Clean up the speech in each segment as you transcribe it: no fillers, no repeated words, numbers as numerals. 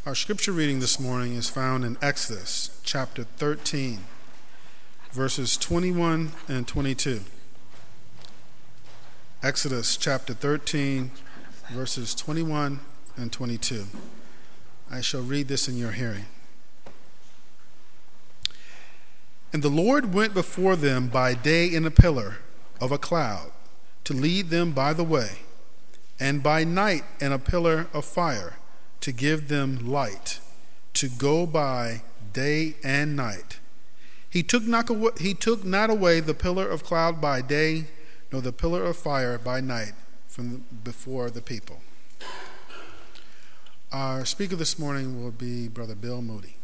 Our scripture reading this morning is found in Exodus chapter 13, verses 21 and 22. Exodus chapter 13, verses 21 and 22. I shall read this in your hearing. And the Lord went before them by day in a pillar of a cloud to lead them by the way, and by night in a pillar of fire to give them light, to go by day and night. He took not away the pillar of cloud by day, nor the pillar of fire by night from before the people. Our speaker this morning will be Brother Bill Moody.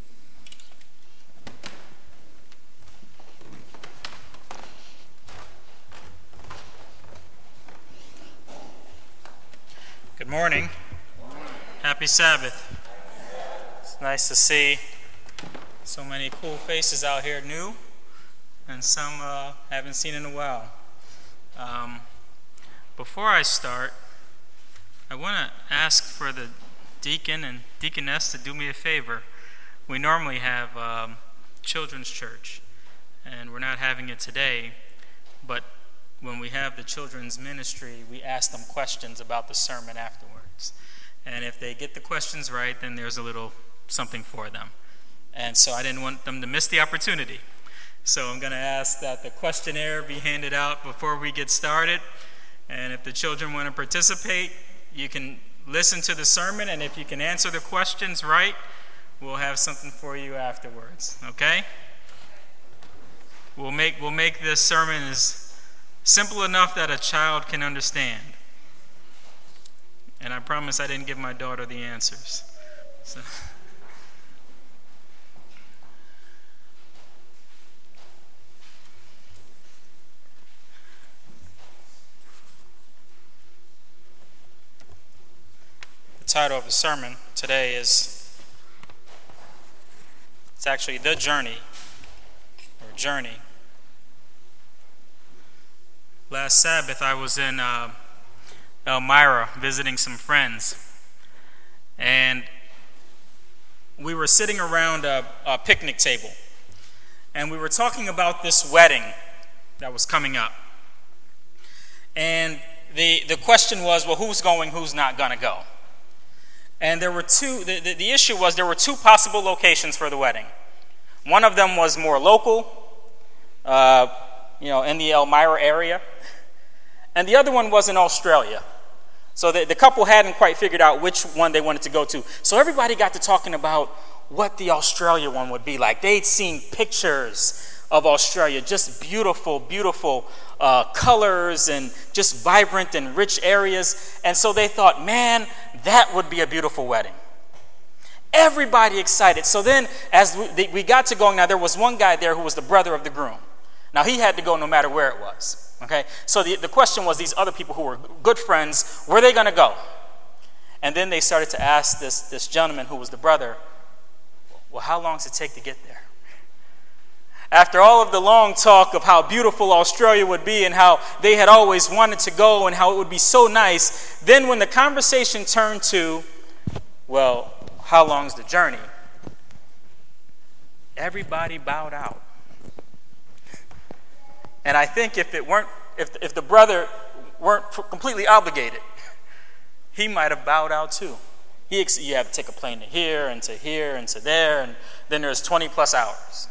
Good morning. Happy Sabbath. It's nice to see so many cool faces out here, new, and some haven't seen in a while. Before I start, I want to ask for the deacon and deaconess to do me a favor. We normally have children's church, and we're not having it today, but when we have the children's ministry, we ask them questions about the sermon afterwards. And if they get the questions right, then there's a little something for them. And so I didn't want them to miss the opportunity. So I'm going to ask that the questionnaire be handed out before we get started. And if the children want to participate, you can listen to the sermon, and if you can answer the questions right, we'll have something for you afterwards. Okay? We'll make this sermon as simple enough that a child can understand. And I promise I didn't give my daughter the answers. So. The title of the sermon today it's actually The Journey, or Journey. Last Sabbath I was in Elmira visiting some friends, and we were sitting around a picnic table, and we were talking about this wedding that was coming up. And the question was, well, who's going, who's not going to go? And there were the issue was there were two possible locations for the wedding. One of them was more local, in the Elmira area, and the other one was in Australia. So the couple hadn't quite figured out which one they wanted to go to. So everybody got to talking about what the Australia one would be like. They'd seen pictures of Australia, just beautiful, beautiful colors and just vibrant and rich areas. And so they thought, man, that would be a beautiful wedding. Everybody excited. So then as we got to going, now there was one guy there who was the brother of the groom. Now he had to go no matter where it was. Okay, so the question was, these other people who were good friends, were they going to go? And then they started to ask this gentleman who was the brother, well, how long does it take to get there? After all of the long talk of how beautiful Australia would be and how they had always wanted to go and how it would be so nice, then when the conversation turned to, well, how long's the journey? Everybody bowed out. And I think if the brother weren't completely obligated, he might have bowed out too. You have to take a plane to here and to there, and then there's 20 plus hours.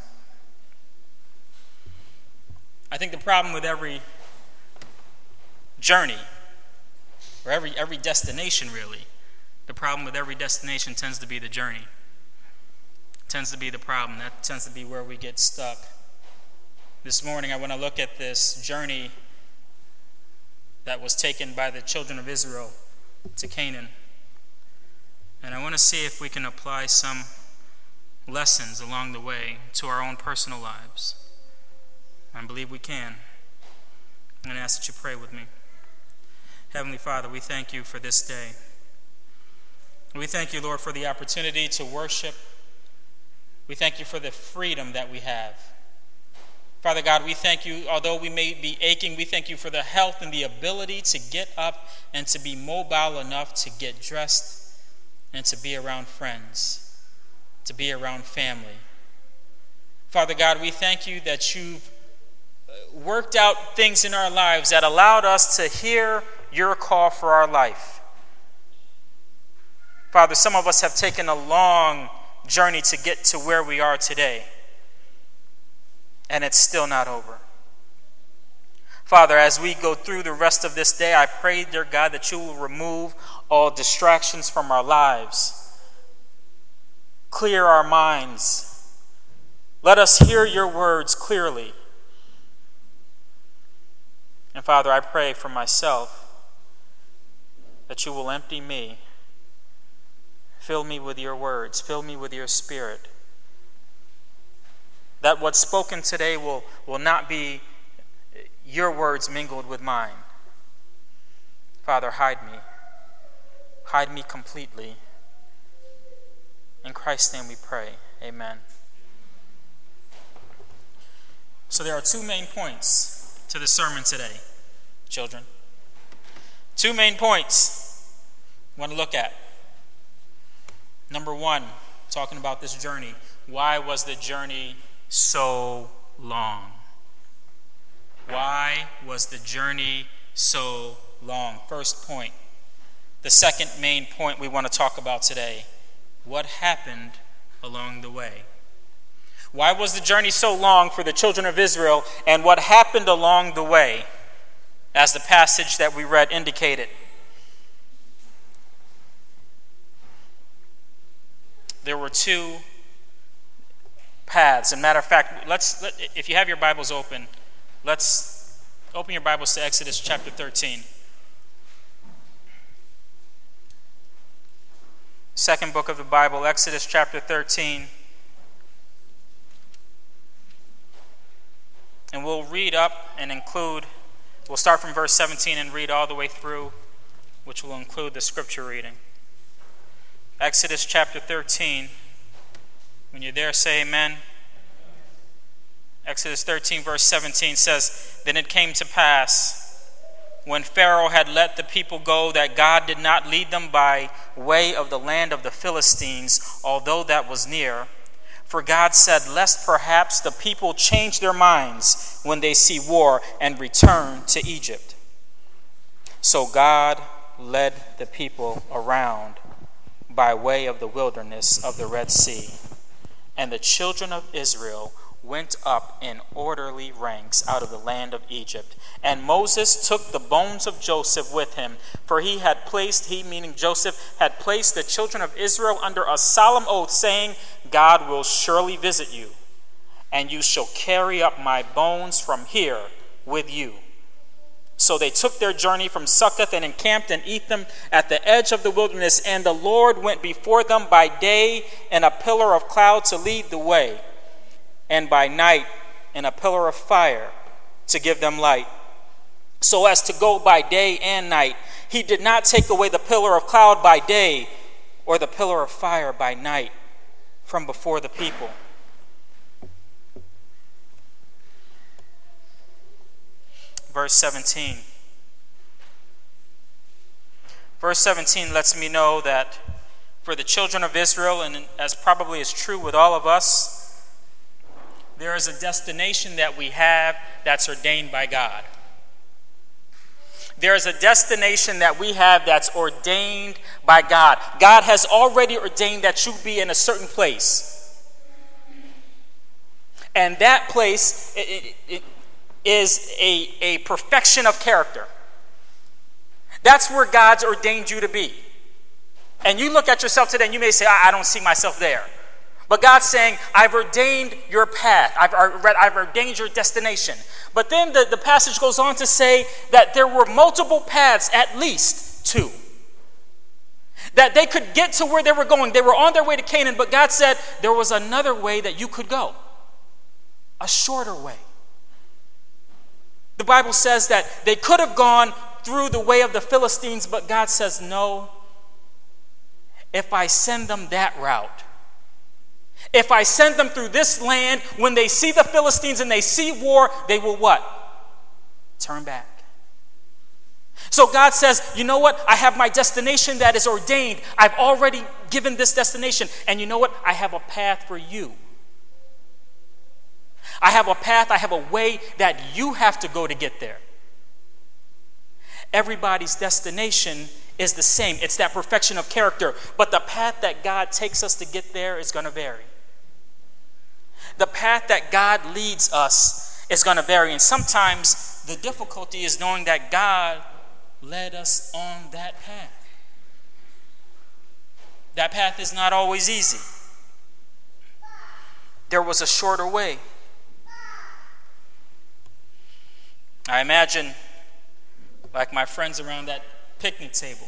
I think the problem with every journey, or every destination really, the problem with every destination tends to be the journey. It tends to be the problem. That tends to be where we get stuck. This morning I want to look at this journey that was taken by the children of Israel to Canaan. And I want to see if we can apply some lessons along the way to our own personal lives. I believe we can. I'm going to ask that you pray with me. Heavenly Father, we thank you for this day. We thank you, Lord, for the opportunity to worship. We thank you for the freedom that we have. Father God, we thank you, although we may be aching, we thank you for the health and the ability to get up and to be mobile enough to get dressed and to be around friends, to be around family. Father God, we thank you that you've worked out things in our lives that allowed us to hear your call for our life. Father, some of us have taken a long journey to get to where we are today, and it's still not over. Father, as we go through the rest of this day, I pray, dear God, that you will remove all distractions from our lives. Clear our minds. Let us hear your words clearly. And Father, I pray for myself that you will empty me. Fill me with your words. Fill me with your spirit. That what's spoken today will not be your words mingled with mine. Father, hide me. Hide me completely. In Christ's name we pray. Amen. So there are two main points to the sermon today, children. Two main points I want to look at. Number one, talking about this journey. Why was the journey so long? Why was the journey so long? First point. The second main point we want to talk about today. What happened along the way? Why was the journey so long for the children of Israel, and what happened along the way, as the passage that we read indicated? There were two paths. As a matter of fact, if you have your Bibles open, let's open your Bibles to Exodus chapter 13. Second book of the Bible, Exodus chapter 13. And we'll read up and include, we'll start from verse 17 and read all the way through, which will include the scripture reading. Exodus chapter 13. When you're there, say amen. Exodus 13 verse 17 says, "Then it came to pass, when Pharaoh had let the people go, that God did not lead them by way of the land of the Philistines, although that was near. For God said, lest perhaps the people change their minds when they see war and return to Egypt. So God led the people around by way of the wilderness of the Red Sea. And the children of Israel went up in orderly ranks out of the land of Egypt. And Moses took the bones of Joseph with him, for he, meaning Joseph, had placed the children of Israel under a solemn oath, saying, God will surely visit you, and you shall carry up my bones from here with you. So they took their journey from Succoth and encamped in Etham at the edge of the wilderness. And the Lord went before them by day in a pillar of cloud to lead the way, and by night in a pillar of fire to give them light, so as to go by day and night. He did not take away the pillar of cloud by day or the pillar of fire by night from before the people. Verse 17. Verse 17 lets me know that for the children of Israel, and as probably is true with all of us, there is a destination that we have that's ordained by God. There is a destination that we have that's ordained by God. God has already ordained that you be in a certain place. And that place is a perfection of character. That's where God's ordained you to be. And you look at yourself today and you may say, I don't see myself there. But God's saying, I've ordained your path. I've ordained your destination. But then the passage goes on to say that there were multiple paths, at least two, that they could get to where they were going. They were on their way to Canaan, but God said there was another way that you could go, a shorter way. The Bible says that they could have gone through the way of the Philistines, but God says, no, if I send them that route, if I send them through this land, when they see the Philistines and they see war, they will what? Turn back. So God says, you know what? I have my destination that is ordained. I've already given this destination. And you know what? I have a path for you. I have a path, I have a way that you have to go to get there. Everybody's destination is the same. It's that perfection of character. But the path that God takes us to get there is going to vary. The path that God leads us is going to vary. And sometimes the difficulty is knowing that God led us on that path. That path is not always easy. There was a shorter way. I imagine, like my friends around that picnic table,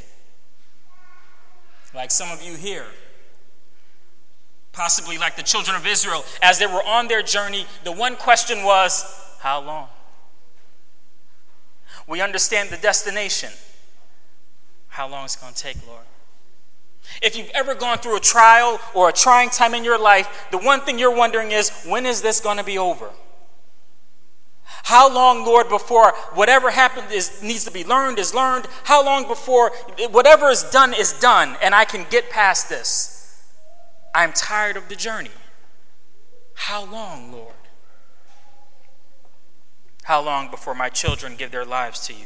like some of you here, possibly like the children of Israel, as they were on their journey, the one question was, how long? We understand the destination. How long is it going to take, Lord? If you've ever gone through a trial or a trying time in your life, the one thing you're wondering is, when is this going to be over? How long, Lord, before whatever happened needs to be learned is learned? How long before whatever is done and I can get past this? I'm tired of the journey. How long, Lord? How long before my children give their lives to you?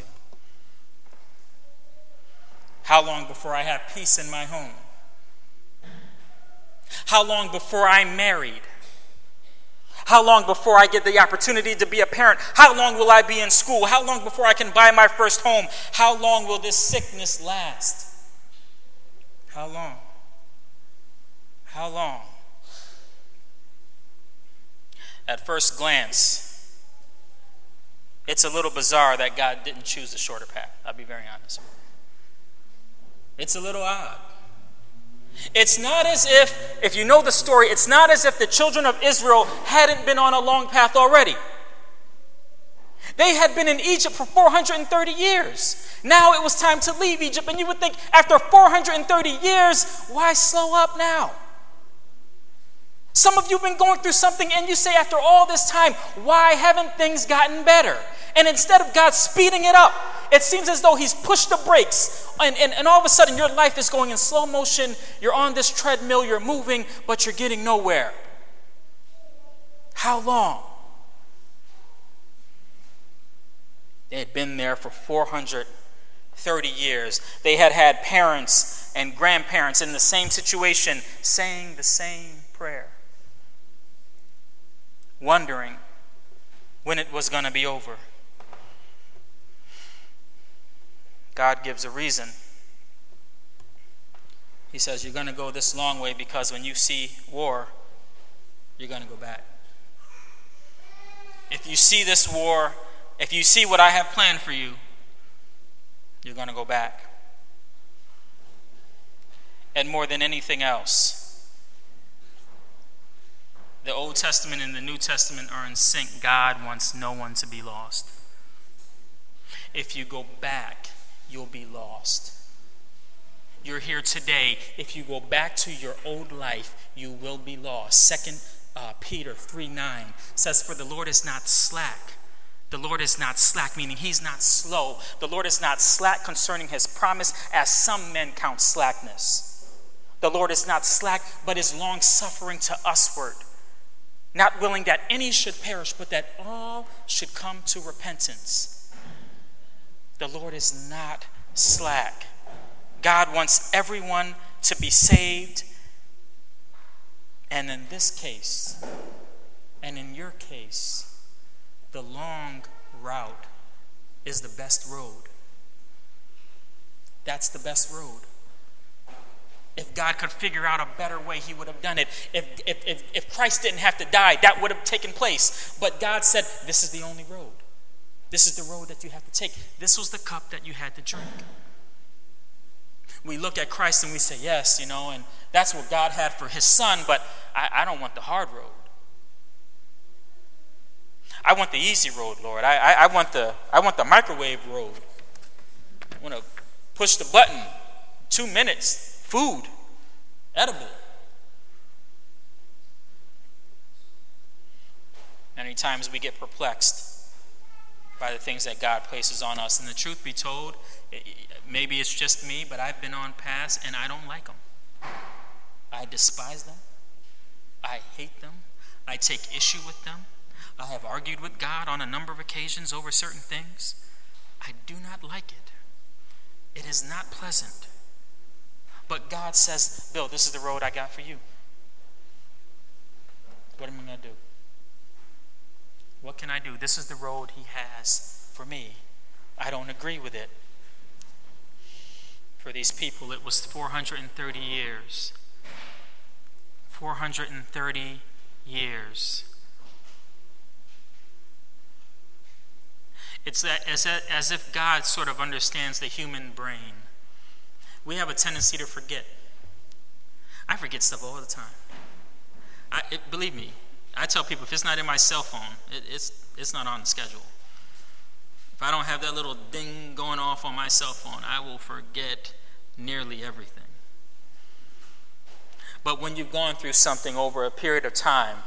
How long before I have peace in my home? How long before I'm married? How long before I get the opportunity to be a parent? How long will I be in school? How long before I can buy my first home? How long will this sickness last? How long? How long? At first glance, it's a little bizarre that God didn't choose the shorter path. I'll be very honest. It's a little odd. It's not as if you know the story, it's not as if the children of Israel hadn't been on a long path already. They had been in Egypt for 430 years. Now it was time to leave Egypt, and you would think after 430 years, why slow up now? Some of you have been going through something and you say after all this time, why haven't things gotten better? And instead of God speeding it up, it seems as though he's pushed the brakes and all of a sudden your life is going in slow motion. You're on this treadmill, you're moving, but you're getting nowhere. How long? They had been there for 430 years. They had had parents and grandparents in the same situation saying the same prayer, wondering when it was going to be over. God gives a reason. He says, you're going to go this long way because when you see war, you're going to go back. If you see this war, if you see what I have planned for you, you're going to go back. And more than anything else, the Old Testament and the New Testament are in sync. God wants no one to be lost. If you go back, you'll be lost. You're here today. If you go back to your old life, you will be lost. 2 Peter 3:9 says, for the Lord is not slack. The Lord is not slack, meaning he's not slow. The Lord is not slack concerning his promise, as some men count slackness. The Lord is not slack, but is long-suffering to usward, not willing that any should perish, but that all should come to repentance. The Lord is not slack. God wants everyone to be saved. And in this case, and in your case, the long route is the best road. That's the best road. If God could figure out a better way, he would have done it. If Christ didn't have to die, that would have taken place. But God said, this is the only road. This is the road that you have to take. This was the cup that you had to drink. We look at Christ and we say, yes, and that's what God had for his son, but I don't want the hard road. I want the easy road, Lord. I want the microwave road. I want to push the button, 2 minutes, food, edible. Many times we get perplexed. by the things that God places on us. And the truth be told, maybe it's just me, but I've been on paths and I don't like them. I despise them. I hate them. I take issue with them. I have argued with God on a number of occasions over certain things. I do not like it. It is not pleasant. But God says, Bill, this is the road I got for you. What am I going to do? What can I do? This is the road he has for me. I don't agree with it. For these people, it was 430 years. 430 years. It's as if God sort of understands the human brain. We have a tendency to forget. I forget stuff all the time. Believe me, I tell people if it's not in my cell phone, it's not on the schedule. If I don't have that little ding going off on my cell phone, I will forget nearly everything. But when you've gone through something over a period of time,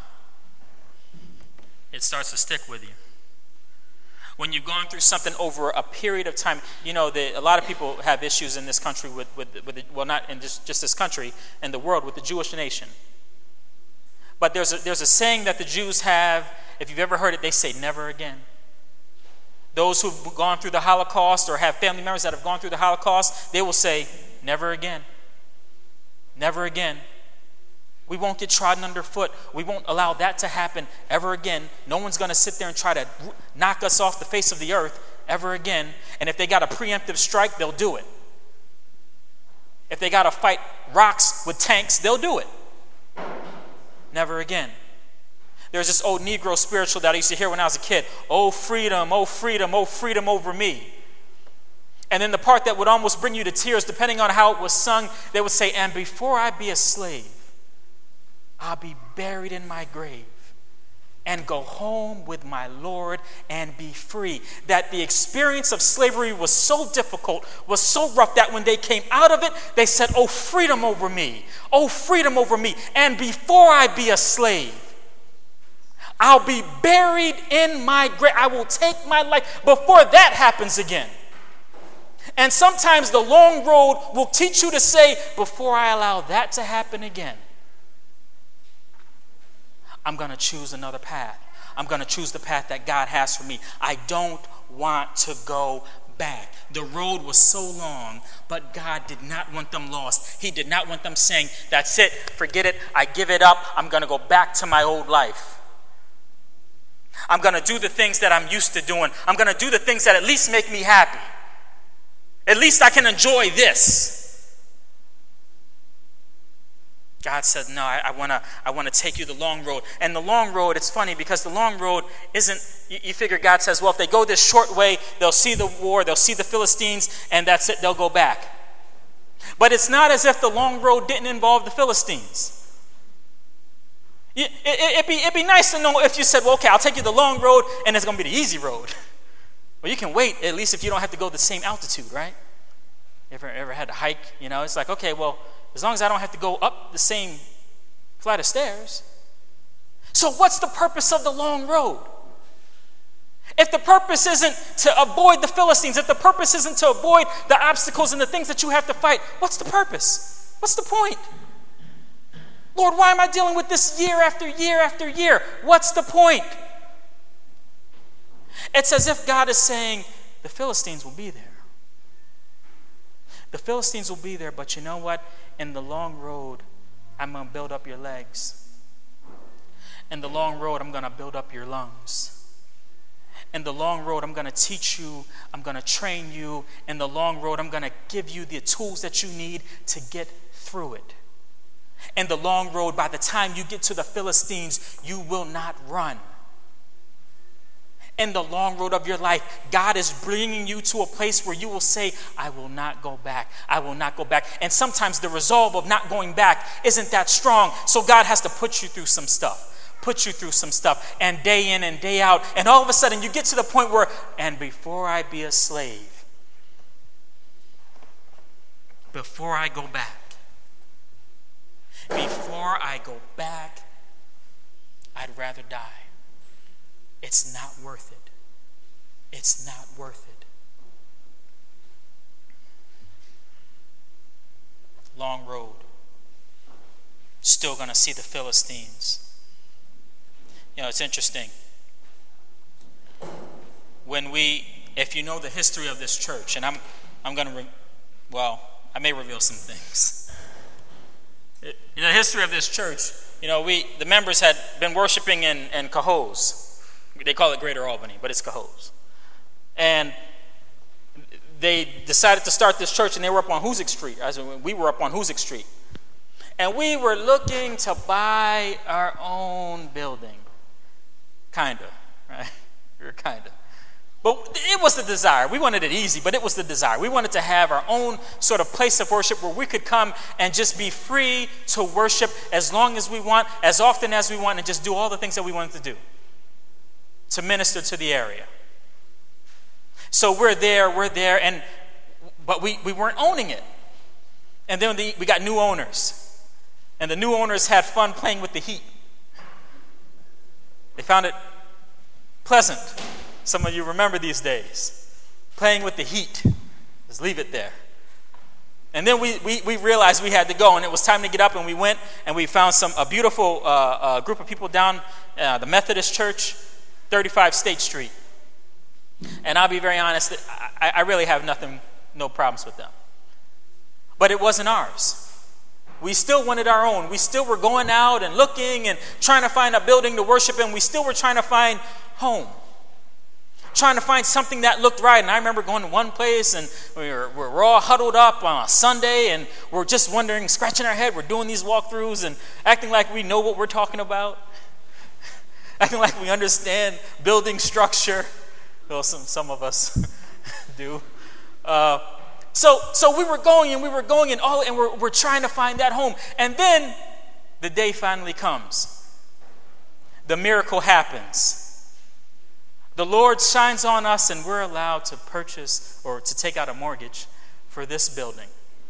it starts to stick with you. When you've gone through something over a period of time, a lot of people have issues in this country well, not in just this country, in the world, with the Jewish nation. But there's a saying that the Jews have, if you've ever heard it, they say, never again. Those who've gone through the Holocaust or have family members that have gone through the Holocaust, they will say, never again. Never again. We won't get trodden underfoot. We won't allow that to happen ever again. No one's going to sit there and try to knock us off the face of the earth ever again. And if they got a preemptive strike, they'll do it. If they got to fight rocks with tanks, they'll do it. Never again. There's this old Negro spiritual that I used to hear when I was a kid. Oh, freedom, oh, freedom, oh, freedom over me. And then the part that would almost bring you to tears, depending on how it was sung, they would say, and before I be a slave, I'll be buried in my grave and go home with my Lord and be free. That the experience of slavery was so difficult, was so rough, that when they came out of it, they said, oh, freedom over me. Oh, freedom over me. And before I be a slave, I'll be buried in my grave. I will take my life before that happens again. And sometimes the long road will teach you to say, before I allow that to happen again, I'm going to choose another path. I'm going to choose the path that God has for me. I don't want to go back. The road was so long, but God did not want them lost. He did not want them saying, that's it, forget it, I give it up, I'm going to go back to my old life. I'm going to do the things that I'm used to doing. I'm going to do the things that at least make me happy. At least I can enjoy this. God said, no, I want to take you the long road. And the long road, it's funny because the long road isn't, you figure God says, well, if they go this short way, they'll see the war, they'll see the Philistines, and that's it, they'll go back. But it's not as if the long road didn't involve the Philistines. It'd be nice to know if you said, well, okay, I'll take you the long road, and it's going to be the easy road. Well, you can wait, at least if you don't have to go the same altitude, right? Ever had to hike, it's like, okay, well, as long as I don't have to go up the same flight of stairs. So what's the purpose of the long road? If the purpose isn't to avoid the Philistines, if the purpose isn't to avoid the obstacles and the things that you have to fight, what's the purpose? What's the point? Lord, why am I dealing with this year after year after year? What's the point? It's as if God is saying, the Philistines will be there. The Philistines will be there, but you know what? In the long road, I'm going to build up your legs. In the long road, I'm going to build up your lungs. In the long road, I'm going to teach you. I'm going to train you. In the long road, I'm going to give you the tools that you need to get through it. In the long road, by the time you get to the Philistines, you will not run. In the long road of your life, God is bringing you to a place where you will say, I will not go back. I will not go back. And sometimes the resolve of not going back isn't that strong. So God has to put you through some stuff. Put you through some stuff. And day in and day out. And all of a sudden you get to the point where, and before I be a slave, before I go back, I'd rather die. It's not worth it. it's not worth it. Long road. Still going to see the Philistines. You know, it's interesting. If you know the history of this church, and I'm going to, I may reveal some things. In the history of this church, you know, the members had been worshiping in Cohoes. They call it Greater Albany, but it's Cohoes. And they decided to start this church, and they were up on Hoosick Street. We were up on Hoosick Street. And we were looking to buy our own building. Kind of, right? Kind of. But it was the desire. We wanted it easy, but it was the desire. We wanted to have our own sort of place of worship where we could come and just be free to worship as long as we want, as often as we want, and just do all the things that we wanted to do to minister to the area. So we're there, but we weren't owning it. And then we got new owners. And the new owners had fun playing with the heat. They found it pleasant. Some of you remember these days. Playing with the heat. Just leave it there. And then we realized we had to go, and it was time to get up, and we went, and we found a beautiful group of people down the Methodist Church, 35 State Street. And I'll be very honest, I really have no problems with them. But it wasn't ours. We still wanted our own. We still were going out and looking and trying to find a building to worship in. We still were trying to find home. Trying to find something that looked right. And I remember going to one place, and we're all huddled up on a Sunday, and we're just wondering, scratching our head. We're doing these walkthroughs and acting like we know what we're talking about. Acting like we understand building structure. Well, some of us do. So we were going, and we're trying to find that home. And then the day finally comes. The miracle happens. The Lord shines on us, and we're allowed to purchase or to take out a mortgage for this building.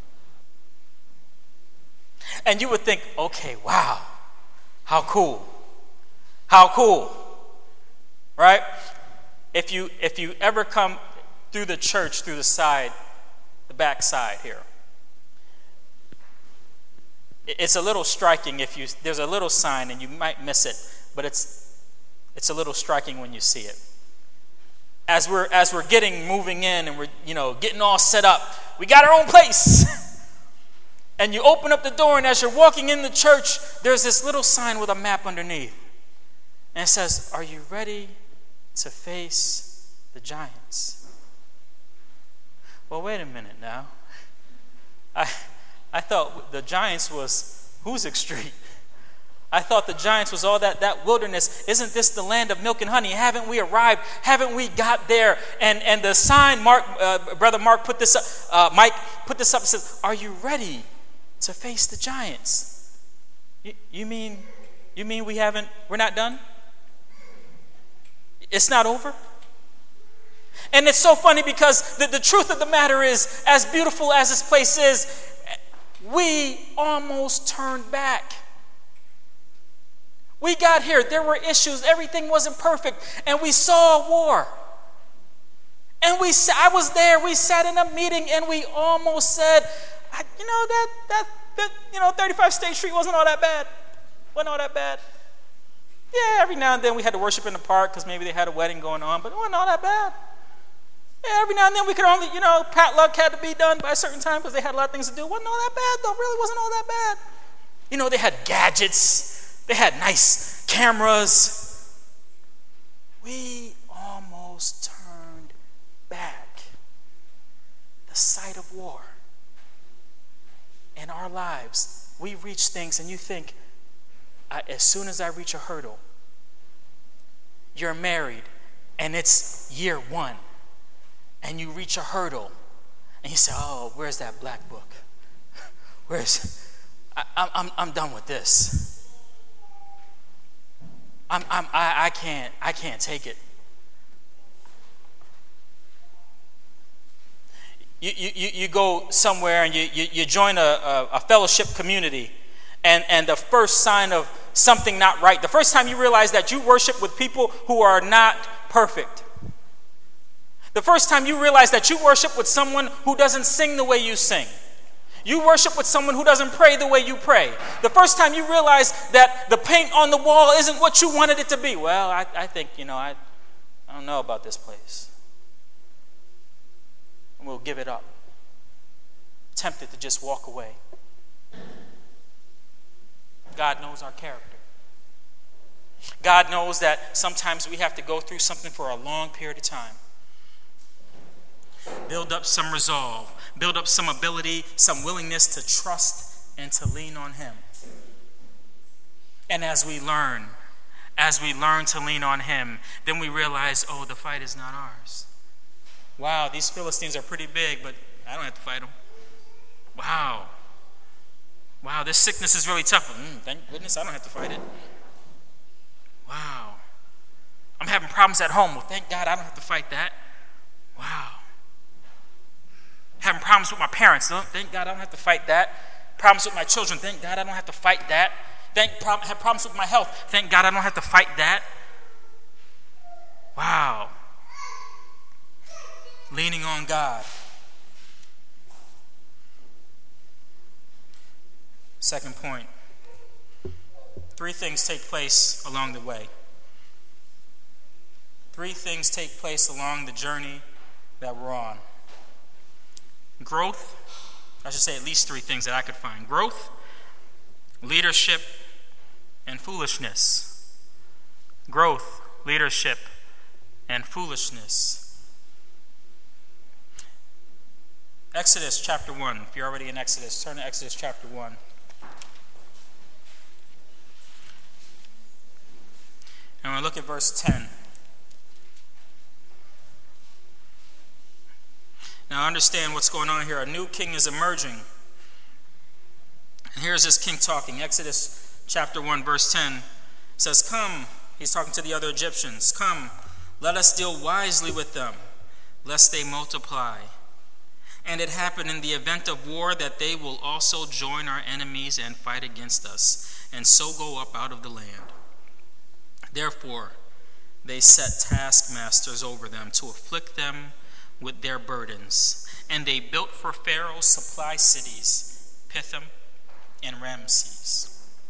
And you would think, okay, wow, how cool. How cool. Right? If you ever come through the church, through the back side here, it's a little striking there's a little sign, and you might miss it, but it's a little striking when you see it. As we're moving in, and we're getting all set up, we got our own place. And you open up the door, and as you're walking in the church, there's this little sign with a map underneath. And it says, "Are you ready to face the giants?" Well, wait a minute now. I thought the giants was Hoosick Street. I thought the giants was all that wilderness. Isn't this the land of milk and honey? Haven't we arrived? Haven't we got there? And the sign, Brother Mark put this up. Mike put this up and says, "Are you ready to face the giants?" You mean we're not done? It's not over? And it's so funny because the truth of the matter is, as beautiful as this place is, we almost turned back. We got here. There were issues. Everything wasn't perfect. And we saw a war. And I was there. We sat in a meeting, and we almost said, 35 State Street wasn't all that bad. Wasn't all that bad. Yeah, every now and then we had to worship in the park because maybe they had a wedding going on, but it wasn't all that bad. Yeah, every now and then we could only, potluck had to be done by a certain time because they had a lot of things to do. Wasn't all that bad, though. Really wasn't all that bad. They had gadgets. They had nice cameras. We almost turned back. The sight of war. In our lives, we reach things, and you think, as soon as I reach a hurdle, you're married, and it's year 1, and you reach a hurdle, and you say, "Oh, where's that black book? I'm done with this. I can't take it." You go somewhere, and you join a fellowship community, and the first sign of something not right, the first time you realize that you worship with people who are not perfect, The first time you realize that you worship with someone who doesn't sing the way you sing. You worship with someone who doesn't pray the way you pray. The first time you realize that the paint on the wall isn't what you wanted it to be. Well, I think, I don't know about this place. And we'll give it up. Tempted to just walk away. God knows our character. God knows that sometimes we have to go through something for a long period of time. Build up some resolve. Build up some ability, some willingness to trust and to lean on him. And as we learn to lean on him, then we realize, the fight is not ours. Wow, these Philistines are pretty big, but I don't have to fight them. Wow, this sickness is really tough. Thank goodness I don't have to fight it. Wow. I'm having problems at home. Well, thank God I don't have to fight that. Wow. Having problems with my parents. Thank God I don't have to fight that. Problems with my children. Thank God I don't have to fight that. Have problems with my health. Thank God I don't have to fight that. Wow. Leaning on God. Second point. 3 things take place along the way. 3 things take place along the journey that we're on. Growth, I should say at least 3 things that I could find. Growth, leadership, and foolishness. Growth, leadership, and foolishness. Exodus chapter 1. If you're already in Exodus, turn to Exodus chapter 1. And we'll look at verse 10. Now understand what's going on here. A new king is emerging. And here's this king talking. Exodus chapter 1 verse 10 says, "Come," he's talking to the other Egyptians, "Come, let us deal wisely with them, lest they multiply. And it happen in the event of war that they will also join our enemies and fight against us, and so go up out of the land. Therefore, they set taskmasters over them to afflict them with their burdens. And they built for Pharaoh supply cities, Pithom and Ramses."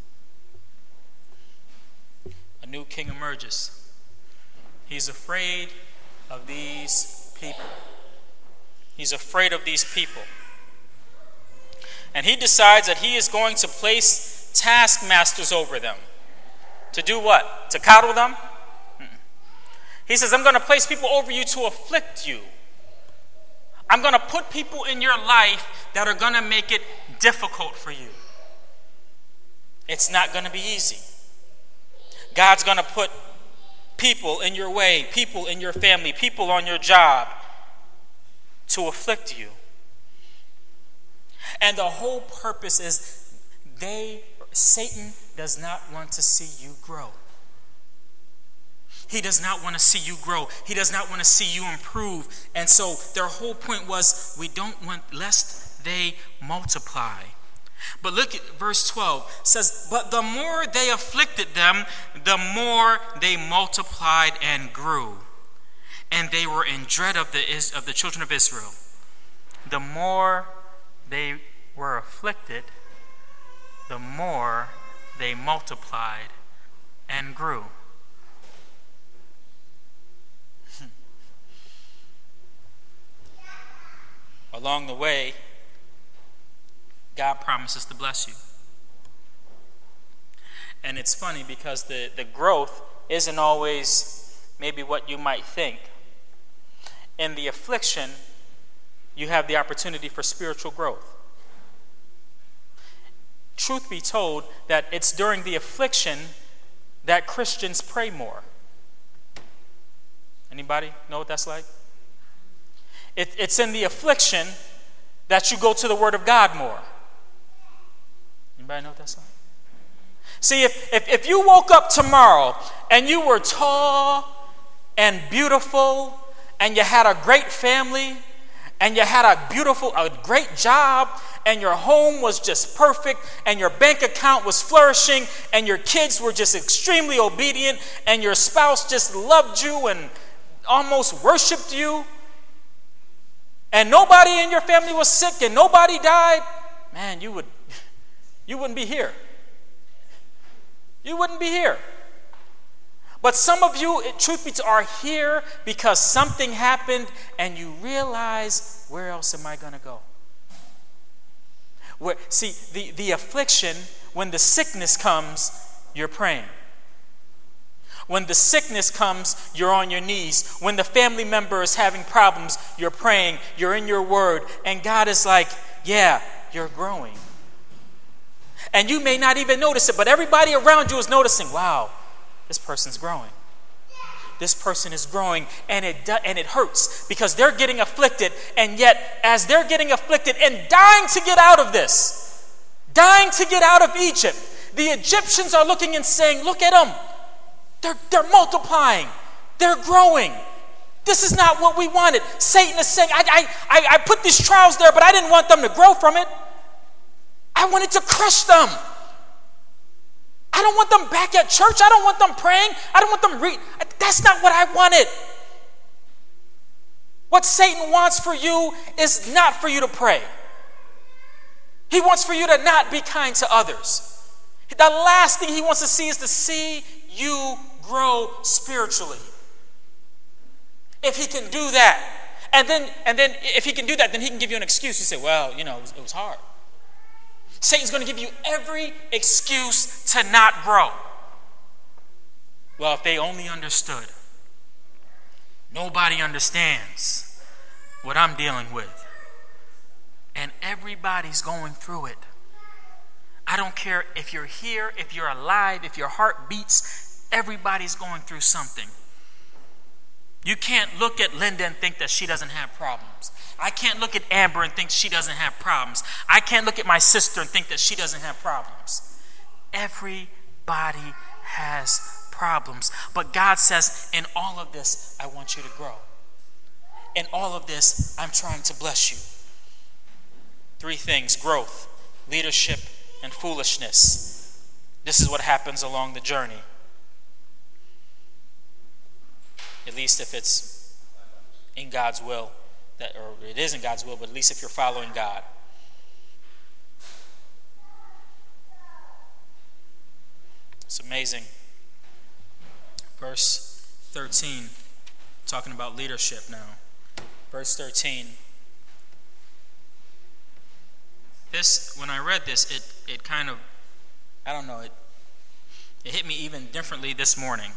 A new king emerges. He's afraid of these people. He's afraid of these people. And he decides that he is going to place taskmasters over them. To do what? To coddle them? He says, I'm going to place people over you to afflict you. I'm going to put people in your life that are going to make it difficult for you. It's not going to be easy. God's going to put people in your way, people in your family, people on your job to afflict you. And the whole purpose is Satan does not want to see you grow. He does not want to see you grow. He does not want to see you improve. And so their whole point was, we don't want, lest they multiply. But look at verse 12. It says, "But the more they afflicted them, the more they multiplied and grew. And they were in dread of the children of Israel." The more they were afflicted, the more they multiplied and grew. Along the way, God promises to bless you. And it's funny because the growth isn't always maybe what you might think. In the affliction, you have the opportunity for spiritual growth. Truth be told, that it's during the affliction that Christians pray more. Anybody know what that's like? It's in the affliction that you go to the Word of God more. Anybody know what that's like? See, if you woke up tomorrow and you were tall and beautiful and you had a great family and you had a great job and your home was just perfect and your bank account was flourishing and your kids were just extremely obedient and your spouse just loved you and almost worshiped you, and nobody in your family was sick and nobody died, man, you wouldn't be here. You wouldn't be here. But some of you, truth be told, are here because something happened and you realize, where else am I going to go? See, the affliction, when the sickness comes, you're praying. When the sickness comes, you're on your knees. When the family member is having problems, you're praying. You're in your word. And God is like, yeah, you're growing. And you may not even notice it, but everybody around you is noticing, wow, this person's growing. This person is growing, and it hurts because they're getting afflicted, and yet as they're getting afflicted and dying to get out of this, dying to get out of Egypt, the Egyptians are looking and saying, look at them. They're multiplying. They're growing. This is not what we wanted. Satan is saying, I put these trials there, but I didn't want them to grow from it. I wanted to crush them. I don't want them back at church. I don't want them praying. I don't want them reading. That's not what I wanted. What Satan wants for you is not for you to pray. He wants for you to not be kind to others. The last thing he wants to see is to see you grow spiritually. If he can do that, and then if he can do that, then he can give you an excuse. You say, well, it was hard. Satan's going to give you every excuse to not grow. Well, if they only understood. Nobody understands what I'm dealing with. And everybody's going through it. I don't care if you're here, if you're alive, if your heart beats, everybody's going through something. You can't look at Linda and think that she doesn't have problems. I can't look at Amber and think she doesn't have problems. I can't look at my sister and think that she doesn't have problems. Everybody has problems. But God says, in all of this, I want you to grow. In all of this, I'm trying to bless you. 3 things: growth, leadership, and foolishness. This is what happens along the journey. At least if it's in God's will. Or it is in God's will, but at least if you're following God. It's amazing. Verse 13, talking about leadership now. Verse 13. This, when I read this, it kind of, I don't know, it hit me even differently this morning.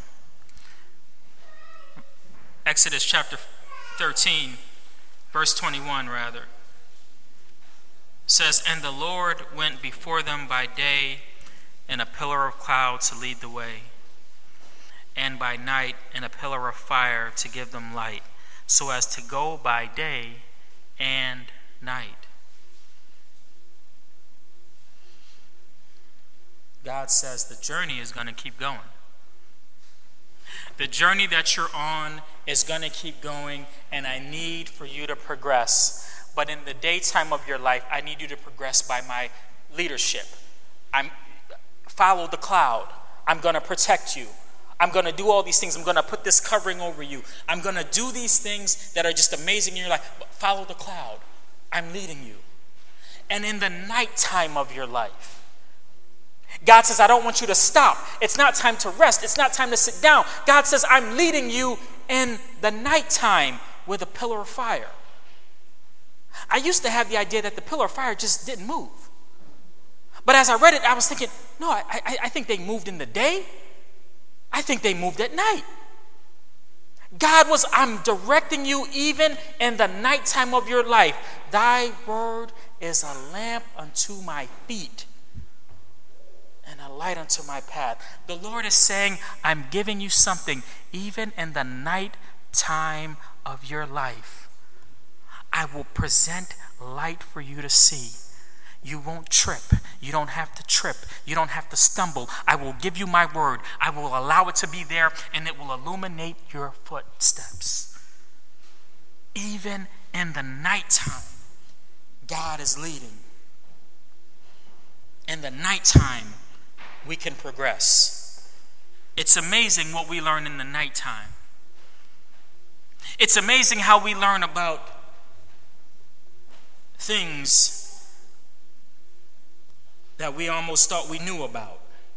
Exodus chapter 13. Verse 21, says, and the Lord went before them by day in a pillar of cloud to lead the way, and by night in a pillar of fire to give them light, so as to go by day and night. God says the journey is going to keep going. The journey that you're on is going to keep going, and I need for you to progress. But in the daytime of your life, I need you to progress by my leadership. Follow the cloud. I'm going to protect you. I'm going to do all these things. I'm going to put this covering over you. I'm going to do these things that are just amazing in your life. But follow the cloud. I'm leading you. And in the nighttime of your life, God says, I don't want you to stop. It's not time to rest. It's not time to sit down. God says, I'm leading you in the nighttime with a pillar of fire. I used to have the idea that the pillar of fire just didn't move. But as I read it, I was thinking, no, I think they moved in the day. I think they moved at night. I'm directing you even in the nighttime of your life. Thy word is a lamp unto my feet and a light unto my path. The Lord is saying, I'm giving you something even in the night time of your life. I will present light for you to see. You won't trip. You don't have to trip. You don't have to stumble. I will give you my word. I will allow it to be there, and it will illuminate your footsteps. Even in the nighttime, God is leading. In the nighttime, we can progress. It's amazing what we learn in the nighttime. It's amazing how we learn about things that we almost thought we knew about.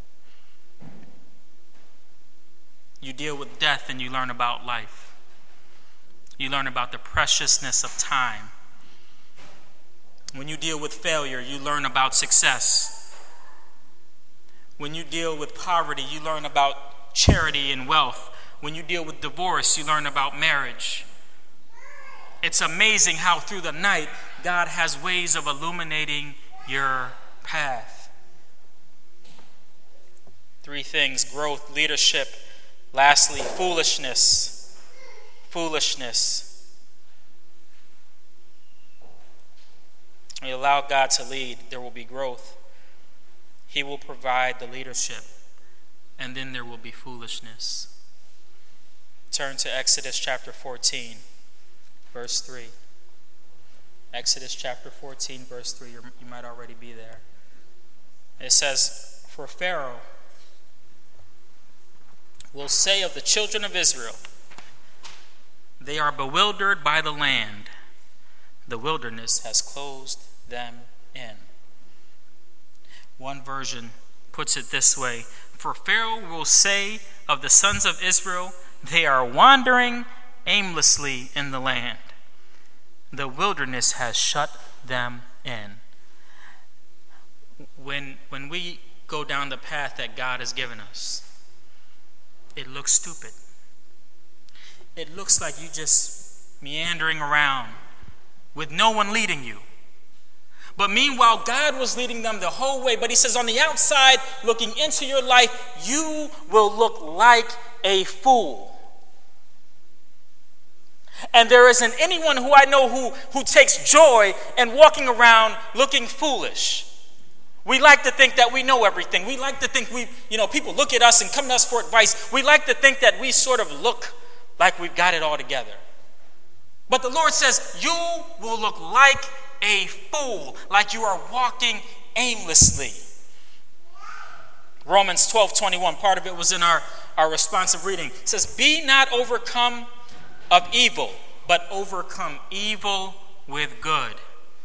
You deal with death and you learn about life. You learn about the preciousness of time. When you deal with failure, you learn about success. When you deal with poverty, you learn about charity and wealth. When you deal with divorce, you learn about marriage. It's amazing how through the night, God has ways of illuminating your path. 3 things: growth, leadership, lastly, foolishness. Foolishness. When you allow God to lead, there will be growth. He will provide the leadership, and then there will be foolishness. Turn to Exodus chapter 14, verse 3. Exodus chapter 14, verse 3. You might already be there. It says, "For Pharaoh will say of the children of Israel, they are bewildered by the land. The wilderness has closed them in." One version puts it this way: "For Pharaoh will say of the sons of Israel, they are wandering aimlessly in the land. The wilderness has shut them in." When we go down the path that God has given us, it looks stupid. It looks like you just meandering around with no one leading you. But meanwhile, God was leading them the whole way. But he says, on the outside, looking into your life, you will look like a fool. And there isn't anyone who I know who takes joy in walking around looking foolish. We like to think that we know everything. We like to think people look at us and come to us for advice. We like to think that we sort of look like we've got it all together. But the Lord says, you will look like a fool, like you are walking aimlessly. Romans 12:21, part of it was in our responsive reading. It says, "Be not overcome of evil, but overcome evil with good."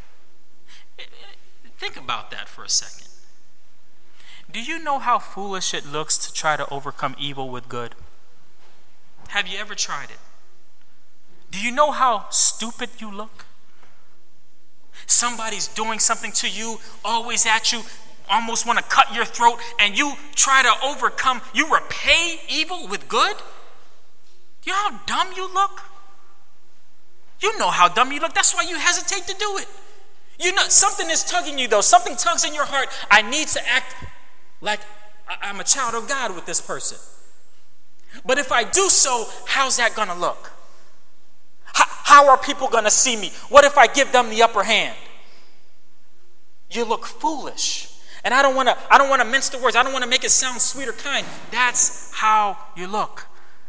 Think about that for a second. Do you know how foolish it looks to try to overcome evil with good? Have you ever tried it? Do you know how stupid you look? Somebody's doing something to you, always at you, almost want to cut your throat, and you try to overcome, you repay evil with good? You know how dumb you look? You know how dumb you look. That's why you hesitate to do it. You know, something is tugging you, though. Something tugs in your heart. I need to act like I'm a child of God with this person. But if I do so, how's that going to look? How are people going to see me? What if I give them the upper hand? You look foolish. And I don't want to mince the words. I don't want to make it sound sweet or kind. That's how you look.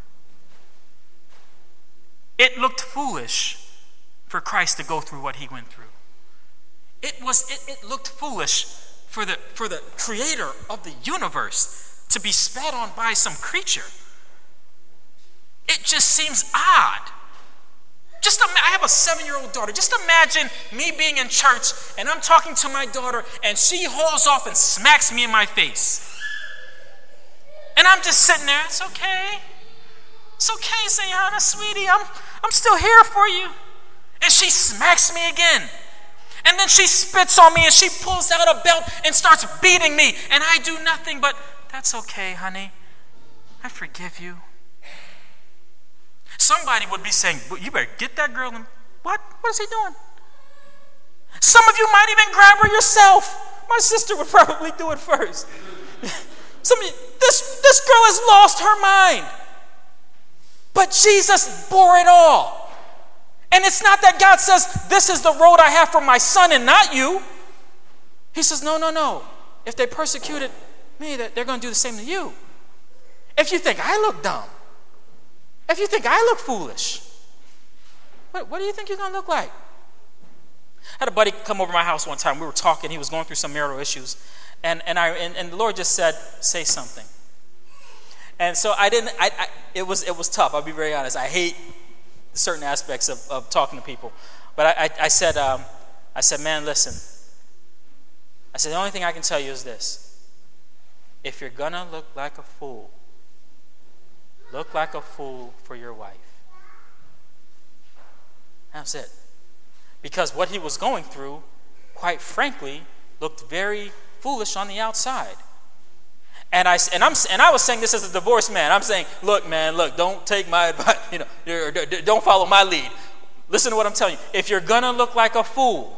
It looked foolish for Christ to go through what he went through. It looked foolish for the creator of the universe to be spat on by some creature. It just seems odd. I have a 7-year-old daughter. Just imagine me being in church and I'm talking to my daughter and she hauls off and smacks me in my face. And I'm just sitting there. It's okay. It's okay, Zayana, sweetie. I'm still here for you. And she smacks me again. And then she spits on me and she pulls out a belt and starts beating me. And I do nothing but, "That's okay, honey. I forgive you." Somebody would be saying, "Well, you better get that girl." And what? What is he doing? Some of you might even grab her yourself. My sister would probably do it first. Some of you, this girl has lost her mind. But Jesus bore it all. And it's not that God says, "This is the road I have for my son and not you." He says, no. If they persecuted me, they're going to do the same to you. If you think I look dumb, if you think I look foolish, what do you think you're going to look like? I had a buddy come over to my house one time. We were talking. He was going through some marital issues. And the Lord just said, "Say something." And so it was tough. I'll be very honest. I hate certain aspects of talking to people. But I said, I said, man, listen. I said, the only thing I can tell you is this. If you're going to look like a fool for your wife. That's it. Because what he was going through, quite frankly, looked very foolish on the outside. And I was saying this as a divorced man. I'm saying, look, man, don't take my advice. Don't follow my lead. Listen to what I'm telling you. If you're going to look like a fool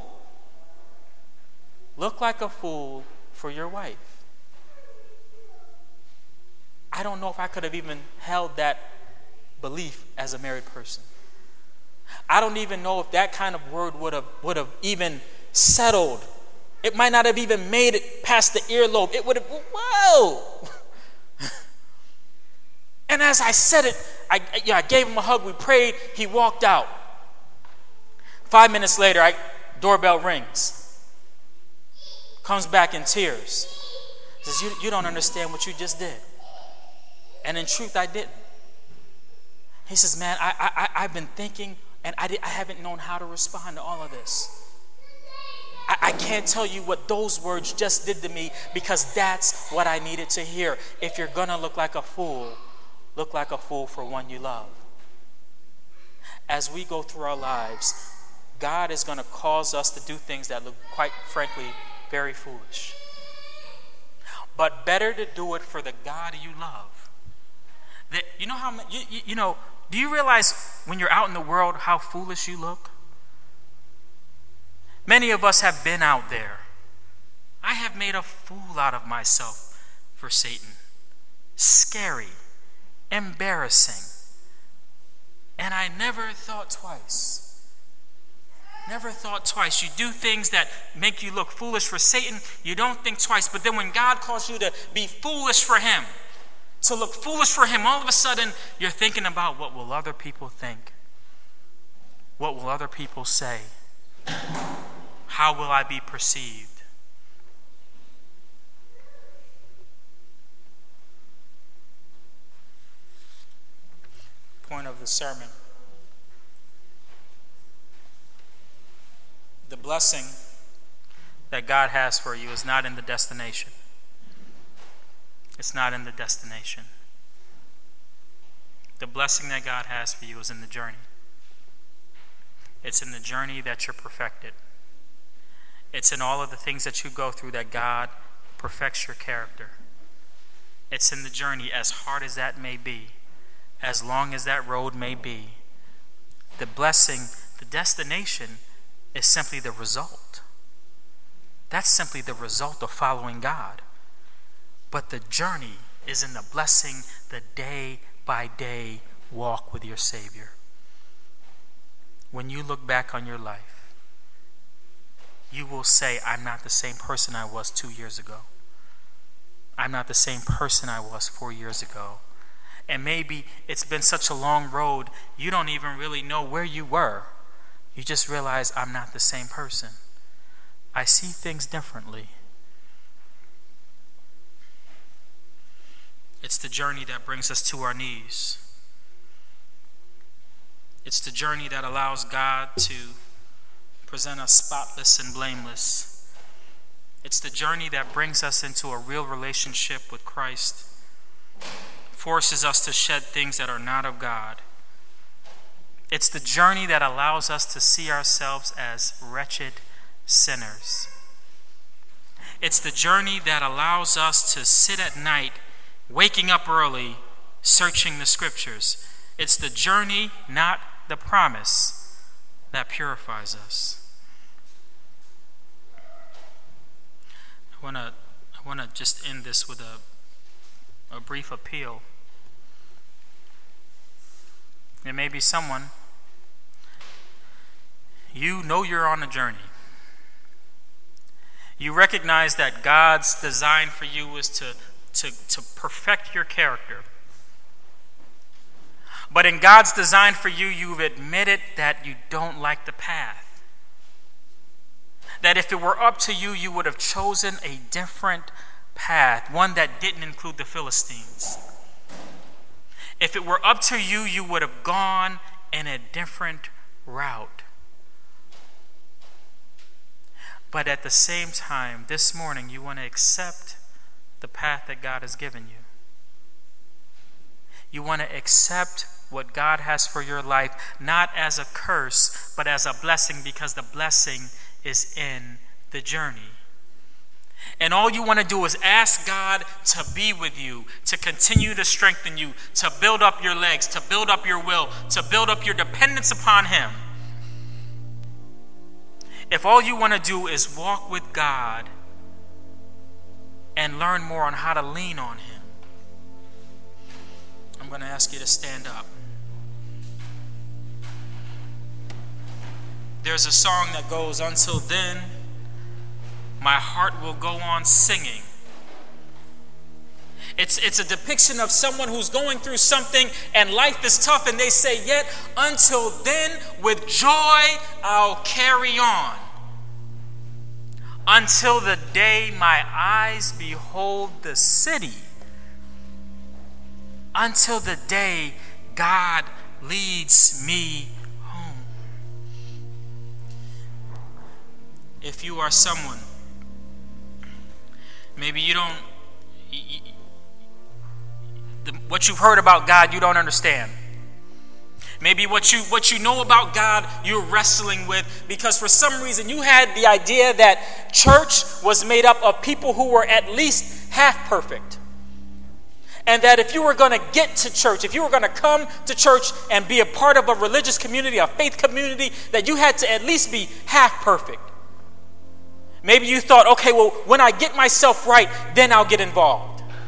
for your wife. I don't know if I could have even held that belief as a married person. I don't even know if that kind of word would have even settled. It might not have even made it past the earlobe. It would have, whoa! And as I said it, I gave him a hug. We prayed. He walked out. 5 minutes later, doorbell rings. Comes back in tears. Says, you don't understand what you just did. And in truth, I didn't. He says, man, I've been thinking, and I haven't known how to respond to all of this. I can't tell you what those words just did to me, because that's what I needed to hear. If you're going to look like a fool for one you love. As we go through our lives, God is going to cause us to do things that look, quite frankly, very foolish. But better to do it for the God you love. Do you realize when you're out in the world how foolish you look? Many of us have been out there. I have made a fool out of myself for Satan. Scary, embarrassing. And I never thought twice. Never thought twice. You do things that make you look foolish for Satan, you don't think twice. But then when God calls you to be foolish for him, to look foolish for him, all of a sudden you're thinking about, what will other people think? What will other people say? How will I be perceived? Point of the sermon. The blessing that God has for you is not in the destination. It's not in the destination. The blessing that God has for you is in the journey. It's in the journey that you're perfected. It's in all of the things that you go through that God perfects your character. It's in the journey, as hard as that may be, as long as that road may be. The blessing, the destination, is simply the result. That's simply the result of following God. But the journey is in the blessing, the day-by-day walk with your Savior. When you look back on your life, you will say, I'm not the same person I was 2 years ago. I'm not the same person I was 4 years ago. And maybe it's been such a long road, you don't even really know where you were. You just realize, I'm not the same person. I see things differently. It's the journey that brings us to our knees. It's the journey that allows God to present us spotless and blameless. It's the journey that brings us into a real relationship with Christ, forces us to shed things that are not of God. It's the journey that allows us to see ourselves as wretched sinners. It's the journey that allows us to sit at night, waking up early, searching the scriptures. It's the journey, not the promise, that purifies us. I want to just end this with a brief appeal. There may be someone, you know you're on a journey. You recognize that God's design for you is to perfect your character. But in God's design for you, you've admitted that you don't like the path. That if it were up to you, you would have chosen a different path, one that didn't include the Philistines. If it were up to you, you would have gone in a different route. But at the same time, this morning, you want to accept the path that God has given you. You want to accept what God has for your life, not as a curse, but as a blessing, because the blessing is in the journey. And all you want to do is ask God to be with you, to continue to strengthen you, to build up your legs, to build up your will, to build up your dependence upon Him. If all you want to do is walk with God and learn more on how to lean on Him, I'm going to ask you to stand up. There's a song that goes, "Until then, my heart will go on singing." It's a depiction of someone who's going through something and life is tough, and they say, "Yet until then, with joy I'll carry on. Until the day my eyes behold the city. Until the day God leads me home." If you are someone, maybe you don't, what you've heard about God, you don't understand. Maybe what you know about God, you're wrestling with, because for some reason you had the idea that church was made up of people who were at least half perfect. And that if you were going to get to church, if you were going to come to church and be a part of a religious community, a faith community, that you had to at least be half perfect. Maybe you thought, okay, well, when I get myself right, then I'll get involved.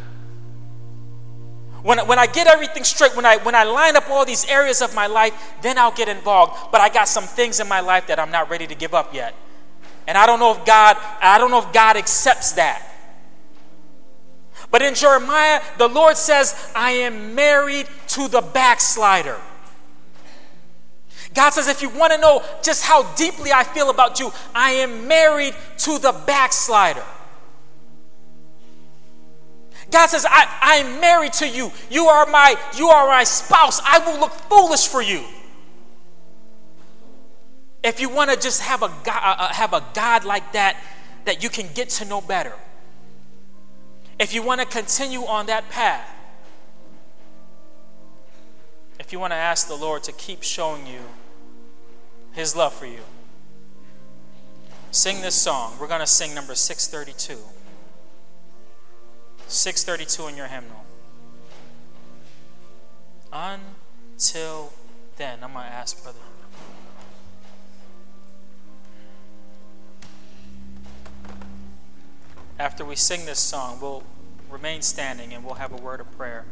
When I get everything straight, when I line up all these areas of my life, then I'll get involved. But I got some things in my life that I'm not ready to give up yet. And I don't know if God accepts that. But in Jeremiah, the Lord says, "I am married to the backslider." God says, if you want to know just how deeply I feel about you, I am married to the backslider. God says, I am married to you. You are my spouse. I will look foolish for you. If you want to just have a God like that you can get to know better. If you want to continue on that path. If you want to ask the Lord to keep showing you His love for you. Sing this song. We're going to sing number 632. 632 in your hymnal. Until then. I'm going to ask Brother. After we sing this song, we'll remain standing and we'll have a word of prayer.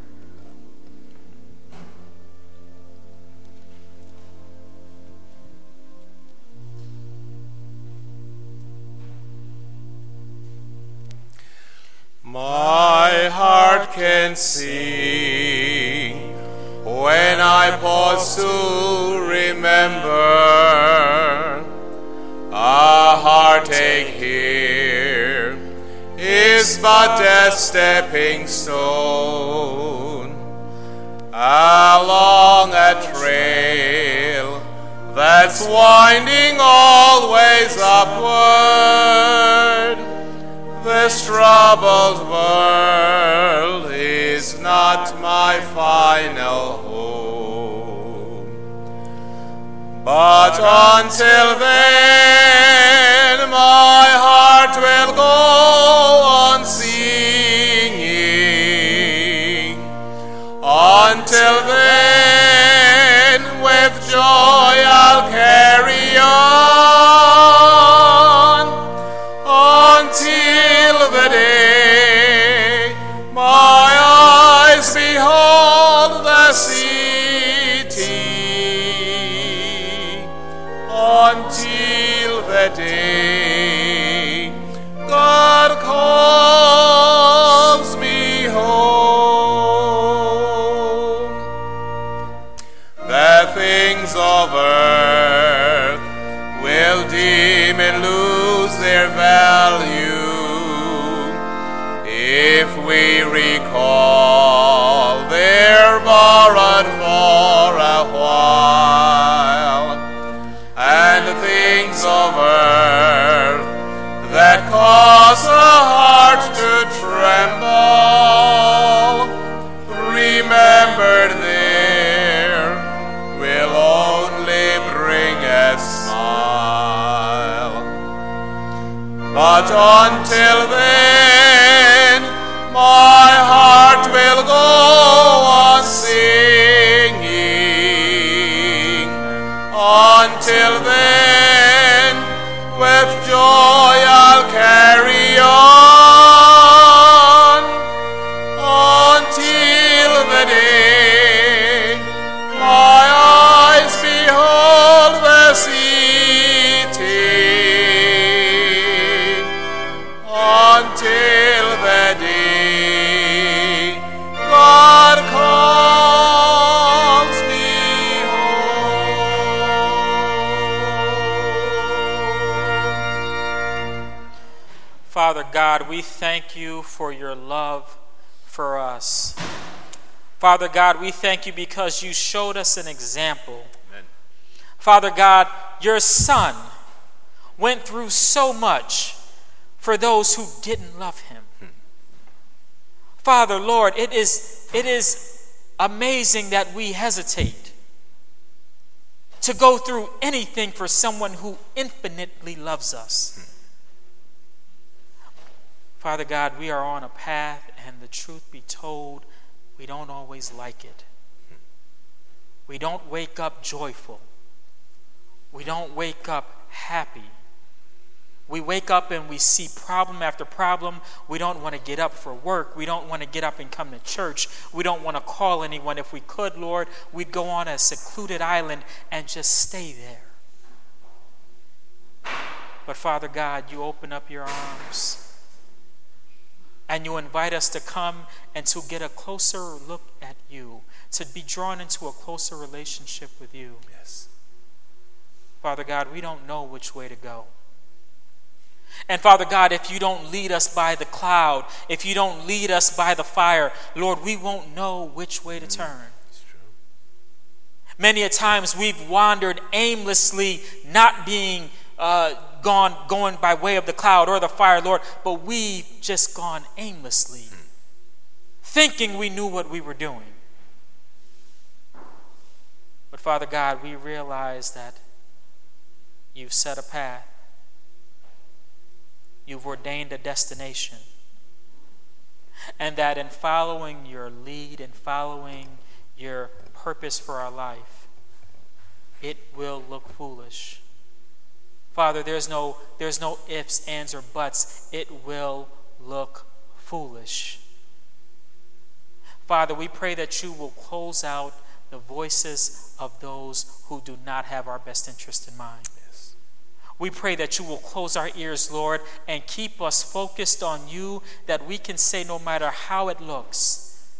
My heart can sing when I pause to remember. A heartache here is but a stepping stone along a trail that's winding always upward. This troubled world is not my final home. But until then, my heart will go on singing. Until then, with joy I'll carry on. Until the day my eyes behold the city. Until the day God calls me home. The things of earth will dim and lose their value if we recall they're borrowed for a while. And the things of earth Until then, with joy I'll carry on, until the day my eyes behold the city, until the day God calls me home. Father God, we thank you for your love for us. Father God, we thank you because you showed us an example. Amen. Father God, your Son went through so much for those who didn't love him. Father, Lord, it is amazing that we hesitate to go through anything for someone who infinitely loves us. Father God, we are on a path, and the truth be told, we don't always like it. We don't wake up joyful. We don't wake up happy. We wake up and we see problem after problem. We don't want to get up for work. We don't want to get up and come to church. We don't want to call anyone. If we could, Lord, we'd go on a secluded island and just stay there. But Father God, you open up your arms and you invite us to come and to get a closer look at you, to be drawn into a closer relationship with you. Yes. Father God, we don't know which way to go. And Father God, if you don't lead us by the cloud, if you don't lead us by the fire, Lord, we won't know which way to turn. It's true. Many a times we've wandered aimlessly, not being going by way of the cloud or the fire, Lord, but we've just gone aimlessly, thinking we knew what we were doing. But Father God, we realize that you've set a path. You've ordained a destination. And that in following your lead and following your purpose for our life, it will look foolish. Father, there's no ifs, ands, or buts. It will look foolish. Father, we pray that you will close out the voices of those who do not have our best interest in mind. Yes. We pray that you will close our ears, Lord, and keep us focused on you, that we can say no matter how it looks,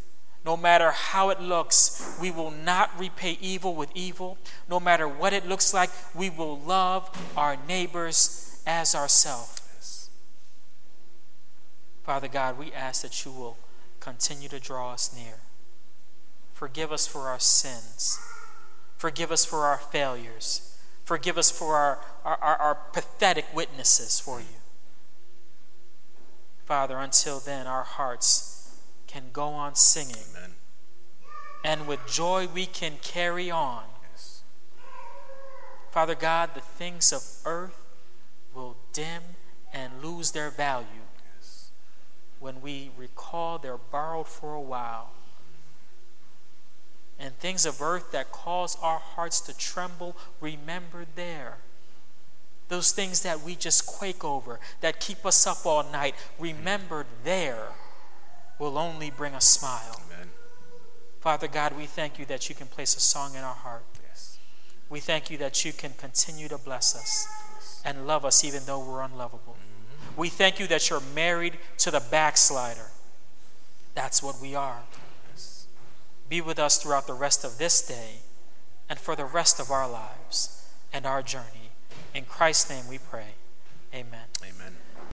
we will not repay evil with evil. No matter what it looks like, we will love our neighbors as ourselves. Yes. Father God, we ask that you will continue to draw us near. Forgive us for our sins. Forgive us for our failures. Forgive us for our pathetic witnesses for you. Father, until then, our hearts can go on singing. Amen. And with joy we can carry on. Yes. Father God, the things of earth will dim and lose their value Yes. when we recall they're borrowed for a while. And things of earth that cause our hearts to tremble, remember there. Those things that we just quake over, that keep us up all night, remembered there will only bring a smile. Amen. Father God, we thank you that you can place a song in our heart. Yes. We thank you that you can continue to bless us and love us even though we're unlovable. Mm-hmm. We thank you that you're married to the backslider. That's what we are. Yes. Be with us throughout the rest of this day and for the rest of our lives and our journey. In Christ's name we pray. Amen. Amen.